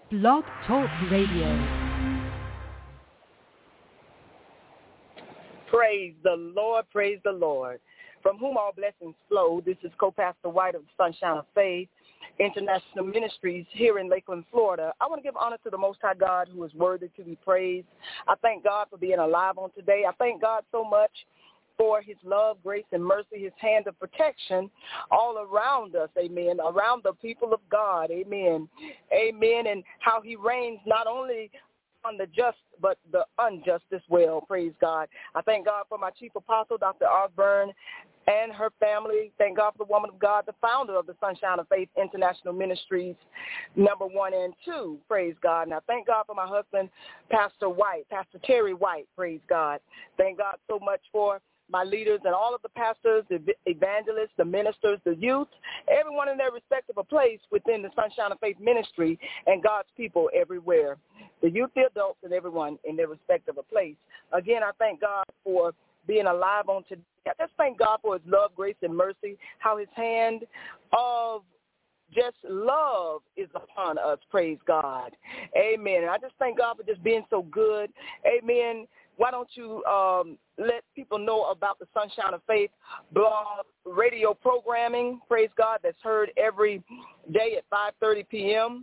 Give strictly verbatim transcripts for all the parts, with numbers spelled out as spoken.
Blog Talk Radio. Praise the Lord, praise the Lord. From whom all blessings flow, this is Co-Pastor White of the Sunshine of Faith International Ministries here in Lakeland, Florida. I want to give honor to the Most High God who is worthy to be praised. I thank God for being alive on today. I thank God so much for his love, grace, and mercy, his hand of protection all around us, amen, around the people of God, amen, amen, and how he reigns not only on the just but the unjust as well, praise God. I thank God for my chief apostle, Doctor Osborne, and her family. Thank God for the woman of God, the founder of the Sunshine of Faith International Ministries, number one and two, praise God. And I thank God for my husband, Pastor White, Pastor Terry White, praise God. Thank God so much for my leaders and all of the pastors, the evangelists, the ministers, the youth, everyone in their respective place within the Sunshine of Faith ministry and God's people everywhere, the youth, the adults, and everyone in their respective place. Again, I thank God for being alive on today. I just thank God for his love, grace, and mercy, how his hand of just love is upon us, praise God. Amen. And I just thank God for just being so good. Amen. Why don't you um, let people know about the Sunshine of Faith blog radio programming, praise God, that's heard every day at five thirty p.m.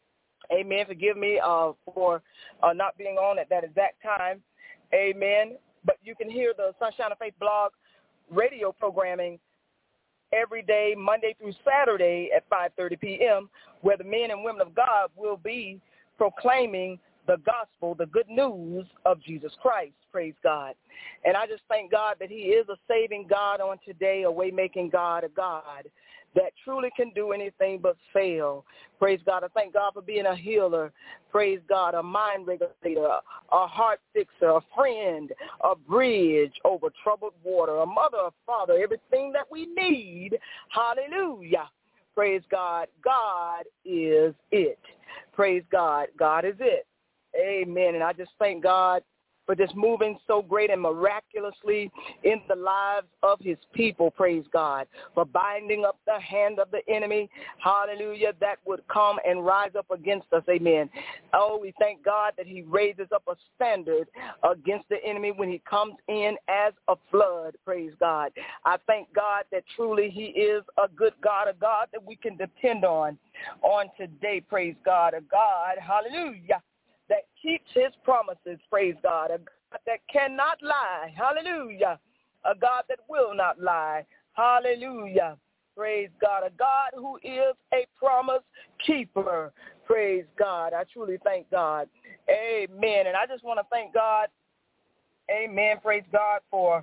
Amen. Forgive me uh, for uh, not being on at that exact time. Amen. But you can hear the Sunshine of Faith blog radio programming every day, Monday through Saturday at five thirty p.m., where the men and women of God will be proclaiming the gospel, the good news of Jesus Christ, praise God. And I just thank God that he is a saving God on today, a way-making God, a God that truly can do anything but fail. Praise God. I thank God for being a healer. Praise God. A mind regulator, a heart fixer, a friend, a bridge over troubled water, a mother, a father, everything that we need. Hallelujah. Praise God. God is it. Praise God. God is it. Amen. And I just thank God for just moving so great and miraculously in the lives of his people, praise God, for binding up the hand of the enemy, hallelujah, that would come and rise up against us, amen. Oh, we thank God that he raises up a standard against the enemy when he comes in as a flood, praise God. I thank God that truly he is a good God, a God that we can depend on on today, praise God, a God, hallelujah, that keeps his promises, praise God, a God that cannot lie, hallelujah, a God that will not lie, hallelujah, praise God, a God who is a promise keeper, praise God. I truly thank God, amen. And I just want to thank God, amen, praise God, for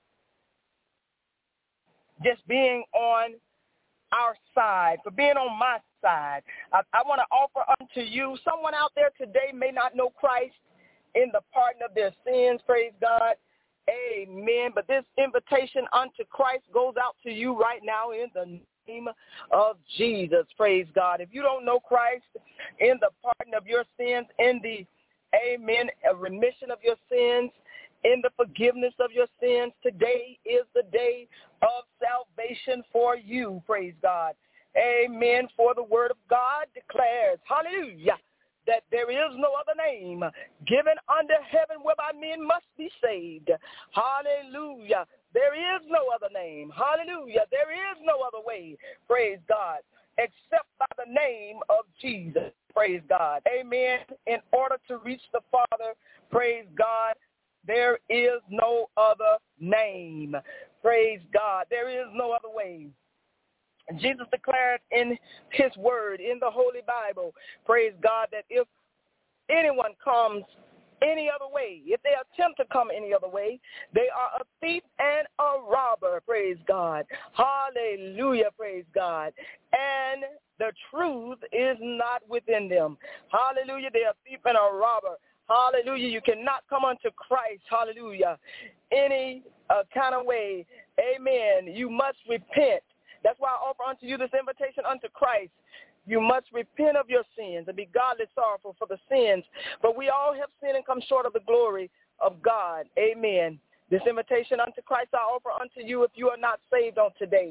just being on our side, for being on my side. I, I want to offer unto you, someone out there today may not know Christ in the pardon of their sins, praise God, amen, but this invitation unto Christ goes out to you right now in the name of Jesus, praise God. If you don't know Christ in the pardon of your sins, in the, amen, a remission of your sins, in the forgiveness of your sins, today is the day of salvation for you, praise God. Amen. For the word of God declares, hallelujah, that there is no other name given under heaven whereby men must be saved. Hallelujah. There is no other name. Hallelujah. There is no other way, praise God, except by the name of Jesus, praise God. Amen. In order to reach the Father, praise God, there is no other name. Praise God. There is no other way. Jesus declared in his word, in the Holy Bible, praise God, that if anyone comes any other way, if they attempt to come any other way, they are a thief and a robber, praise God. Hallelujah, praise God. And the truth is not within them. Hallelujah, they are a thief and a robber. Hallelujah. You cannot come unto Christ, hallelujah, any uh, kind of way. Amen. You must repent. That's why I offer unto you this invitation unto Christ. You must repent of your sins and be godly sorrowful for the sins. But we all have sinned and come short of the glory of God. Amen. This invitation unto Christ I offer unto you if you are not saved on today.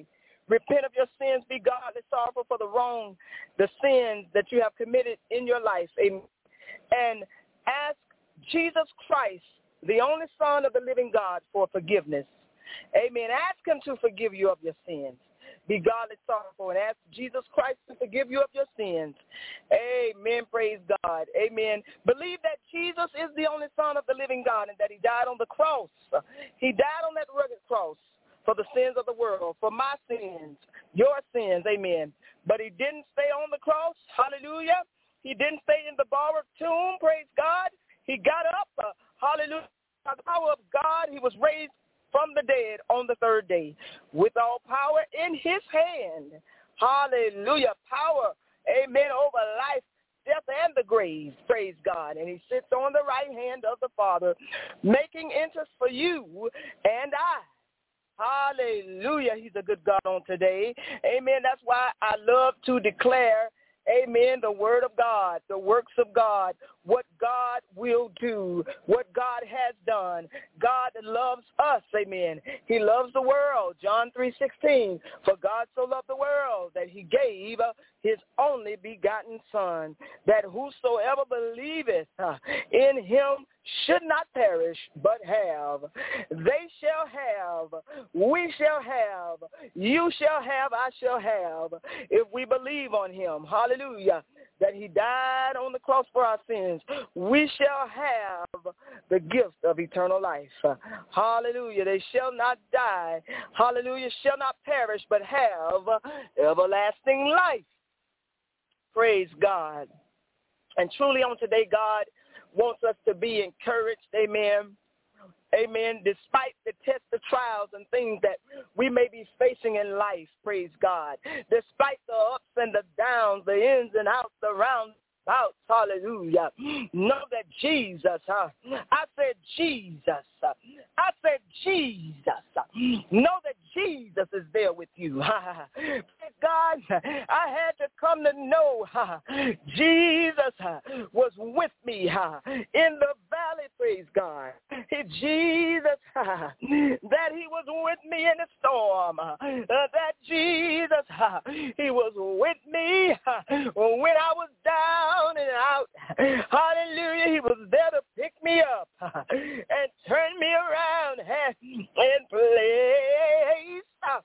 Repent of your sins. Be godly sorrowful for the wrong, the sins that you have committed in your life. Amen. And ask Jesus Christ, the only Son of the living God, for forgiveness. Amen. Ask him to forgive you of your sins. Be godly sorrowful and ask Jesus Christ to forgive you of your sins. Amen. Praise God. Amen. Believe that Jesus is the only Son of the living God and that he died on the cross. He died on that rugged cross for the sins of the world, for my sins, your sins. Amen. But he didn't stay on the cross. Hallelujah. He didn't stay in the borrowed tomb. Praise God. He got up. Uh, hallelujah. By the power of God, he was raised from the dead on the third day with all power in his hand. Hallelujah. Power, amen, over life, death, and the grave. Praise God. And he sits on the right hand of the Father, making interest for you and I. Hallelujah. He's a good God on today. Amen. That's why I love to declare, amen, the word of God, the works of God, what God will do, what God has done. God loves us, amen. He loves the world, John three sixteen. For God so loved the world that he gave his only begotten Son, that whosoever believeth in him should not perish, but have. They shall have, we shall have, you shall have, I shall have, if we believe on him. Hallelujah. That he died on the cross for our sins. We shall have the gift of eternal life. Hallelujah. They shall not die. Hallelujah. Shall not perish, but have everlasting life. Praise God. And truly on today, God wants us to be encouraged. Amen. Amen. Despite the tests, the trials, and things that we may be facing in life, praise God. Despite the ups and the downs, the ins and outs, the roundabouts, hallelujah. Know that Jesus, huh? I said Jesus. I said Jesus. Know that Jesus is there with you. God, I had to come to know Jesus was with me in the valley, praise God. Jesus, that he was with me in the storm. That Jesus, he was with me when I was down and out. Hallelujah. He was there to pick me up and turn me around and place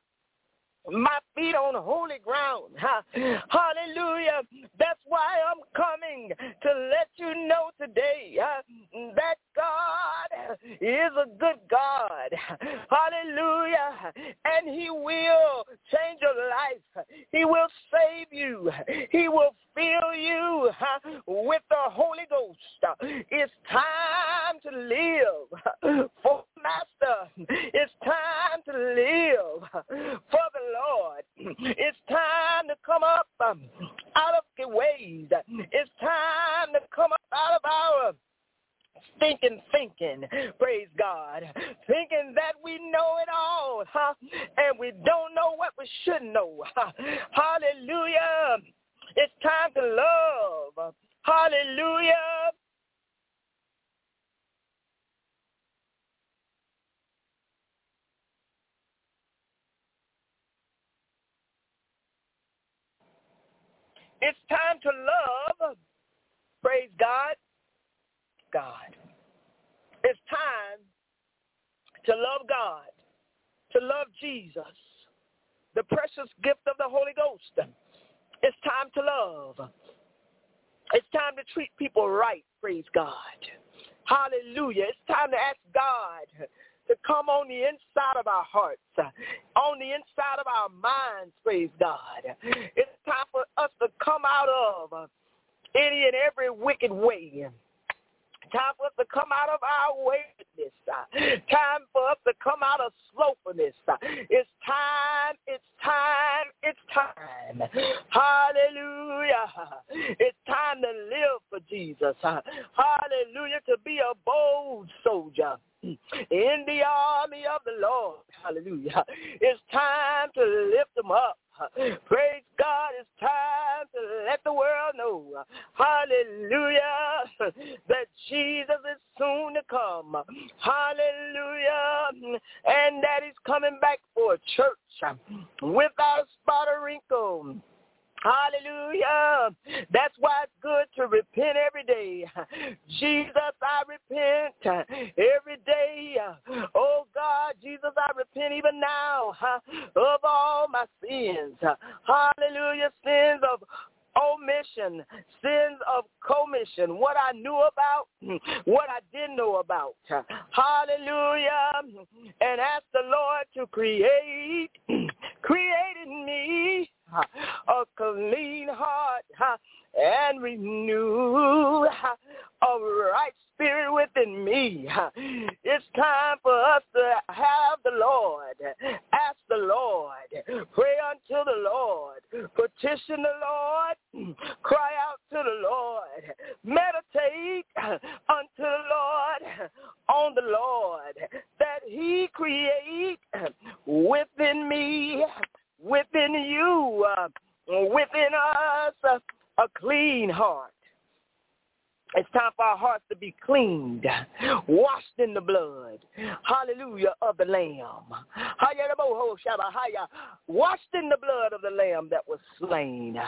my feet on holy ground. Hallelujah. That's why I'm coming to let you know today uh, that God is a good God. Hallelujah. And he will change your life. He will save you. He will fill you uh, with the Holy Ghost. It's time to live for Master. It's time to live for the Lord. It's time to come up um, out of the ways. It's time to come up out of our stinking thinking, praise God, thinking that we know it all, huh? And we don't know what we should know. Huh? Hallelujah. It's time to love. Hallelujah. It's time to love, praise God, God. It's time to love God, to love Jesus, the precious gift of the Holy Ghost. It's time to love. It's time to treat people right, praise God. Hallelujah. It's time to ask God to come on the inside of our hearts, on the inside of our minds, praise God. It's time for us to come out of any and every wicked way. Time for us to come out of our wickedness. Time for us to come out of slothfulness. It's time, it's time, it's time. Hallelujah. It's time to live for Jesus. Hallelujah. To be a bold soldier in the army of the Lord. Hallelujah. It's time to lift them up. Praise God, it's time to let the world know, hallelujah, that Jesus is soon to come. Hallelujah. And that he's coming back for a church without a spot or wrinkle. Hallelujah. That's why it's good to repent every day. Jesus, I repent every day. Oh, God, Jesus, I repent even now of all my sins. Hallelujah. Sins of omission, sins of commission, what I knew about, what I didn't know about. Hallelujah. And ask the Lord to create, create in me a clean heart and renew a right spirit within me. It's time for us to have the Lord, ask the Lord, pray unto the Lord, petition the Lord, cry out to the Lord, meditate unto the Lord, on the Lord, that he create within me, within you, uh, within us, uh, a clean heart. It's time for our hearts to be cleaned, washed in the blood, hallelujah, of the Lamb. Washed in the blood of the Lamb that was slain.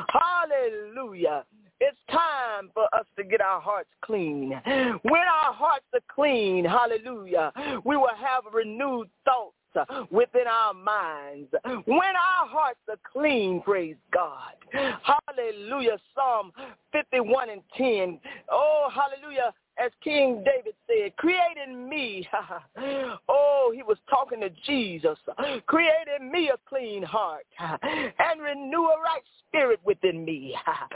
Hallelujah. It's time for us to get our hearts clean. When our hearts are clean, hallelujah, we will have renewed thoughts within our minds. When our hearts are clean, praise God. Hallelujah. Psalm fifty-one and ten. Oh, hallelujah. As King David said, create in me. Oh, he was talking to Jesus. Create in me a clean heart and renew a right spirit within me.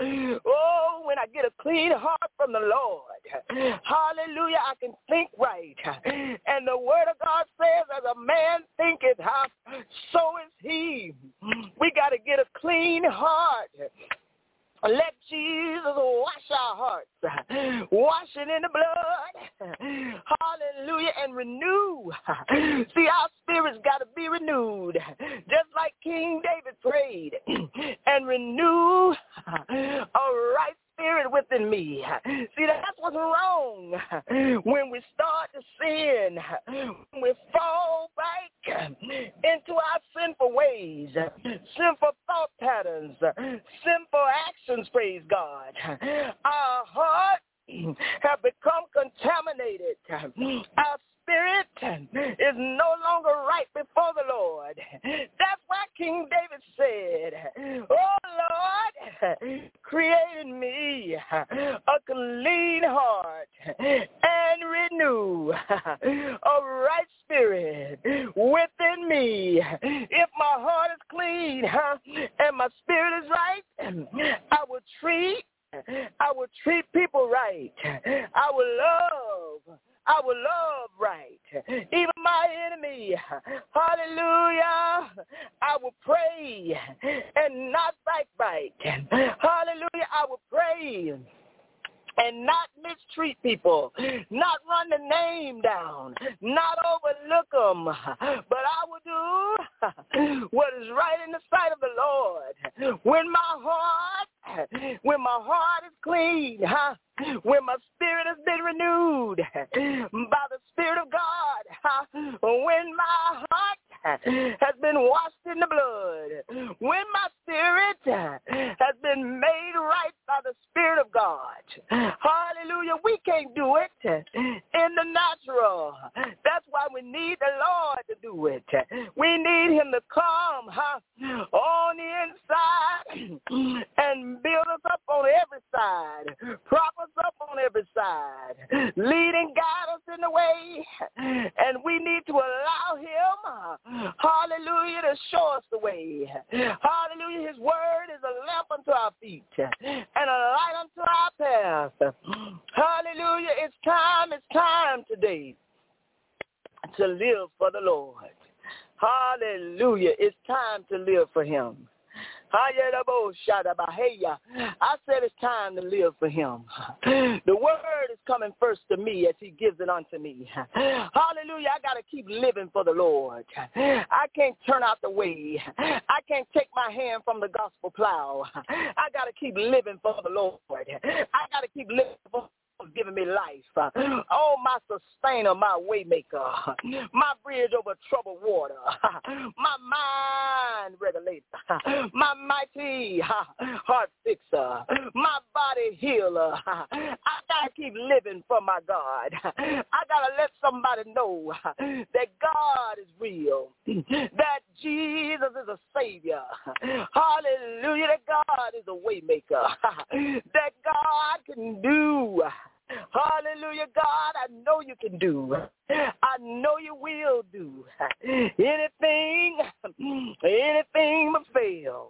Oh, when I get a clean heart from the Lord, hallelujah, I can think right. And the word of God says, as a man thinketh, so is he. We got to get a clean heart. Let Jesus wash our hearts, wash it in the blood, hallelujah, and renew. See, our spirits got to be renewed, just like King David prayed, and renew a right spirit within me. See, that's what's wrong when we start to sin, when we fall back into our sinful ways, sinful thought patterns, sinful actions, praise God. Our heart have become contaminated. Our spirit is no longer right before the Lord. That's why King David said, oh Lord, create in me a clean heart and renew a right spirit within me. If my heart is clean and my spirit is right, I will treat I will treat people right. I will love. I will love right. Even my enemy. Hallelujah. I will pray and not backbite. Hallelujah. I will pray and not mistreat people, not run the name down, not overlook them. But I will do what is right in the sight of the Lord. When my heart, when my heart is clean, huh? When my spirit has been renewed by the Spirit of God, huh? When my heart has been washed in the blood, when my spirit has been made right by the Spirit of God, hallelujah, we can't do it in the natural. That's why we need the Lord to do it. We need him to come huh, on the inside and build us up on every side, prop us up on every side, lead and guide us in the way, and we need to allow him, hallelujah, to show us the way. Hallelujah, his word is a lamp unto our feet and a light unto our path. Hallelujah, it's time, it's time today to live for the Lord. Hallelujah, it's time to live for him. I said it's time to live for him. The word is coming first to me as he gives it unto me. Hallelujah. I got to keep living for the Lord. I can't turn out the way. I can't take my hand from the gospel plow. I got to keep living for the Lord. I got to keep living for giving me life. Oh, my sustainer, my way maker, my bridge over troubled water, my mind regulator, my mighty heart fixer, my body healer. I got to keep living for my God. I got to let somebody know that God is real, that Jesus is a Savior. Hallelujah, that God is a way maker, that God can do. Hallelujah, God, I know you can do. I know you will do anything, anything but fail.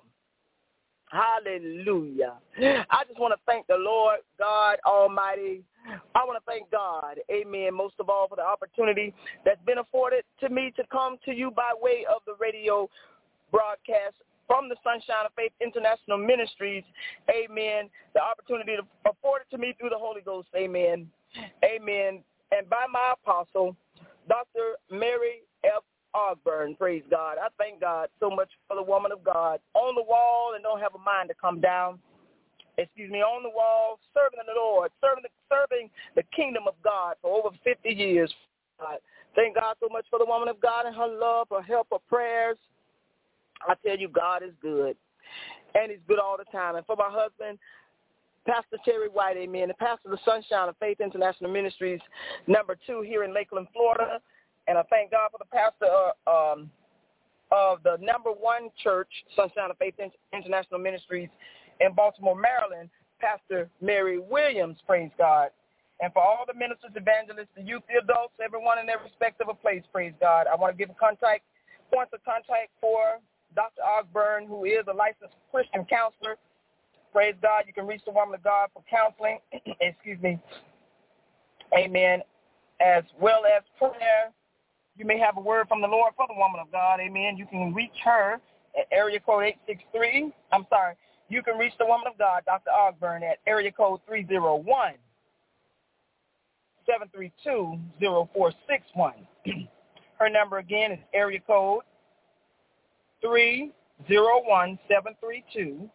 Hallelujah. I just want to thank the Lord God Almighty. I want to thank God, amen, most of all for the opportunity that's been afforded to me to come to you by way of the radio broadcast from the Sunshine of Faith International Ministries, amen, the opportunity to afforded to me through the Holy Ghost, amen, amen, and by my apostle, Doctor Mary F. Ogburn, praise God. I thank God so much for the woman of God on the wall and don't have a mind to come down, excuse me, on the wall, serving the Lord, serving the, serving the kingdom of God for over fifty years. God. Thank God so much for the woman of God and her love, her help, her prayers. I tell you, God is good, and he's good all the time. And for my husband, Pastor Terry White, amen, the pastor of the Sunshine of Faith International Ministries, number two here in Lakeland, Florida. And I thank God for the pastor uh, um, of the number one church, Sunshine of Faith International Ministries in Baltimore, Maryland, Pastor Mary Williams, praise God. And for all the ministers, evangelists, the youth, the adults, everyone in their respective place, praise God. I want to give a contact, points of contact for Doctor Ogburn, who is a licensed Christian counselor. Praise God. You can reach the woman of God for counseling, excuse me, amen, as well as prayer. You may have a word from the Lord for the woman of God, amen. You can reach her at area code eight six three. I'm sorry. You can reach the woman of God, Doctor Ogburn, at area code three oh one, seven three two, oh four six one. Her number again is area code three oh one, seven three two,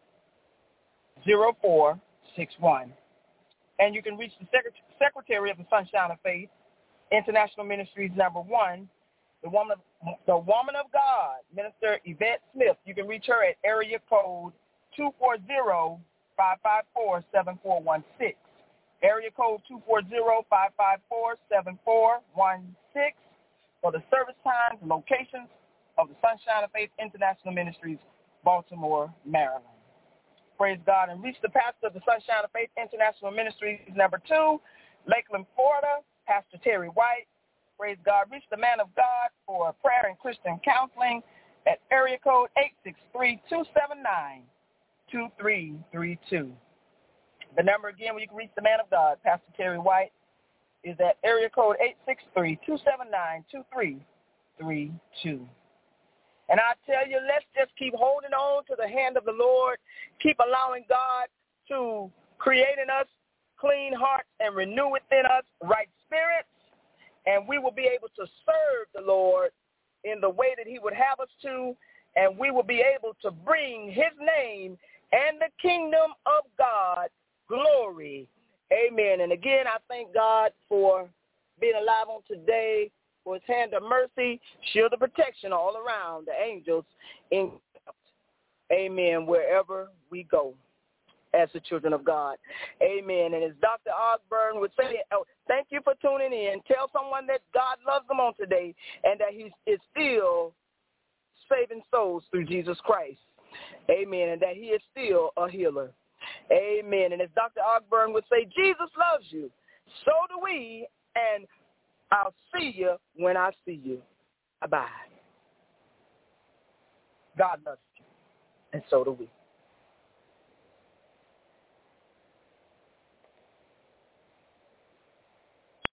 oh four six one. And you can reach the Secret- Secretary of the Sunshine of Faith International Ministries number one, the woman of, the woman of God, Minister Yvette Smith. You can reach her at area code two four zero, five five four, seven four one six. Area code two four zero, five five four, seven four one six for the service times and locations of the Sunshine of Faith International Ministries, Baltimore, Maryland. Praise God. And reach the pastor of the Sunshine of Faith International Ministries number two, Lakeland, Florida, Pastor Terry White. Praise God. Reach the man of God for prayer and Christian counseling at area code eight six three, two seven nine, two three three two. The number again where you can reach the man of God, Pastor Terry White, is at area code eight six three, two seven nine, two three three two. And I tell you, let's just keep holding on to the hand of the Lord, keep allowing God to create in us clean hearts and renew within us right spirits, and we will be able to serve the Lord in the way that he would have us to, and we will be able to bring his name and the kingdom of God glory. Amen. And again, I thank God for being alive on today, for his hand of mercy, shield of protection all around the angels in, amen, wherever we go as the children of God. Amen. And as Doctor Ogburn would say, oh, thank you for tuning in. Tell someone that God loves them on today and that he is still saving souls through Jesus Christ. Amen. And that he is still a healer. Amen. And as Doctor Ogburn would say, Jesus loves you. So do we. And I'll see you when I see you. Bye-bye. God loves you. And so do we.